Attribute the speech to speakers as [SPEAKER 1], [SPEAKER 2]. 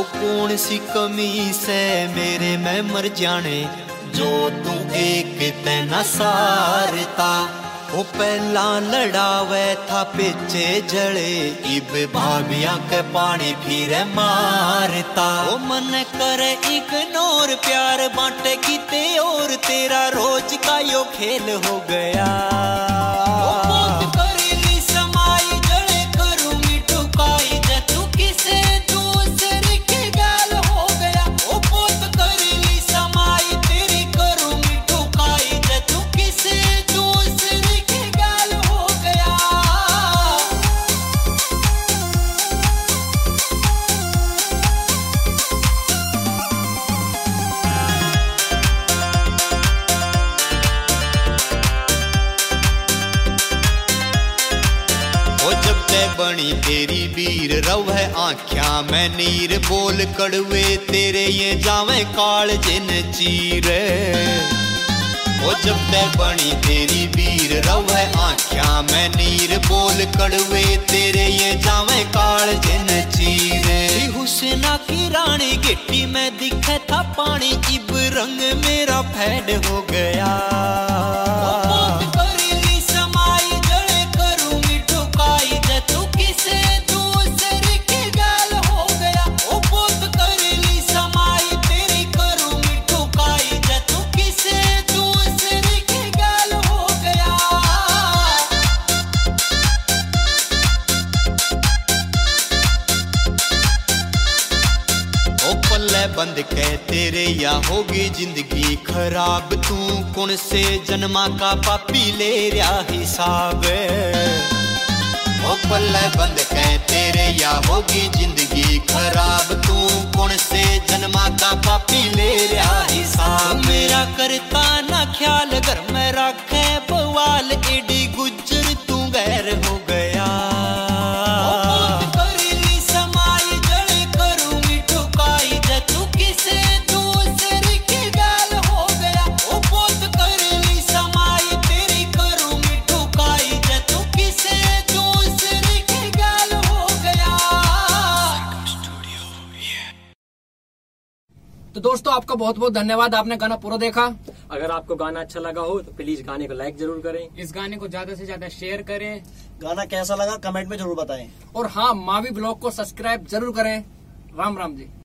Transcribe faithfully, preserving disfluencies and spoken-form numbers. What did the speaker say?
[SPEAKER 1] कौन सी कमी से मेरे मैं मर जाने, जो तू एक तेना सारता। वो पहला लड़ावे था पीछे जड़े, इब भाभिया के पानी फिर मारता। वो मन करे इग्नोर प्यार बांटे किते और, तेरा रोज का यो खेल हो गया। बनी तेरी वीर रवै आँख्या में नीर, बोल कड़वे तेरे ये जावे काल जिन चीर। ओ जब ते बनी तेरी वीर रवै आँख्या में नीर, बोल कड़वे तेरे ये जावे काल जिन चीर। हुसैना की रानी गिट्टी में दिखे था पानी, इब रंग मेरा फैड हो गया। बंद कह तेरे या होगी जिंदगी खराब, तू कौन से जन्मा का पापी ले रहा हिसाब। ओ पल्ले बंद कह तेरे या होगी जिंदगी खराब, तू कौन से जन्मा का पापी ले रहा हिसाब। मेरा करता ना ख्याल घर में रखे बवाल, एडी गुजर तू गैर हो गया।
[SPEAKER 2] तो दोस्तों आपका बहुत बहुत धन्यवाद, आपने गाना पूरा देखा।
[SPEAKER 3] अगर आपको गाना अच्छा लगा हो तो प्लीज गाने को लाइक जरूर करें,
[SPEAKER 2] इस गाने को ज्यादा से ज्यादा शेयर करें,
[SPEAKER 4] गाना कैसा लगा कमेंट में जरूर बताएं,
[SPEAKER 2] और हाँ मावी ब्लॉग को सब्सक्राइब जरूर करें। राम राम जी।